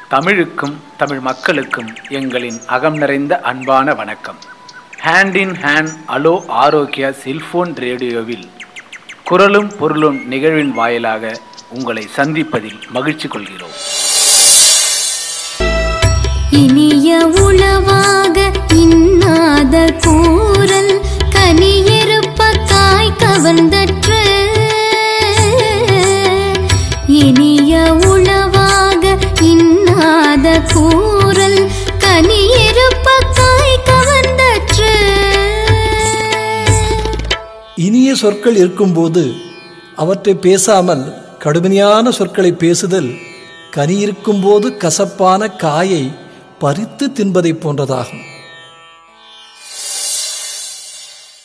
தமிழுக்கும் தமிழ் மக்களுக்கும் எங்களின் அகம் நிறைந்த அன்பான வணக்கம். Hand in hand hello Arogya cellphone ரேடியோவில் குரலும் பொருளும் நிகழ்வின் வாயிலாக உங்களை சந்திப்பதில் மகிழ்ச்சி கொள்கிறோம். இனிய உளவாக இன்னாத கூறல் கனியிருப்ப காய் கவர்ந்தற்று. இனிய உளவாக இன்னாத கூறல் கனியிருப்ப காய் கவர்ந்தற்று. இனிய சொற்கள் இருக்கும்போது அவற்றை பேசாமல் கடுமையான சொற்களை பேசுதல் கனி இருக்கும்போது கசப்பான காயை பறித்து தின்பதை போன்றதாகும்.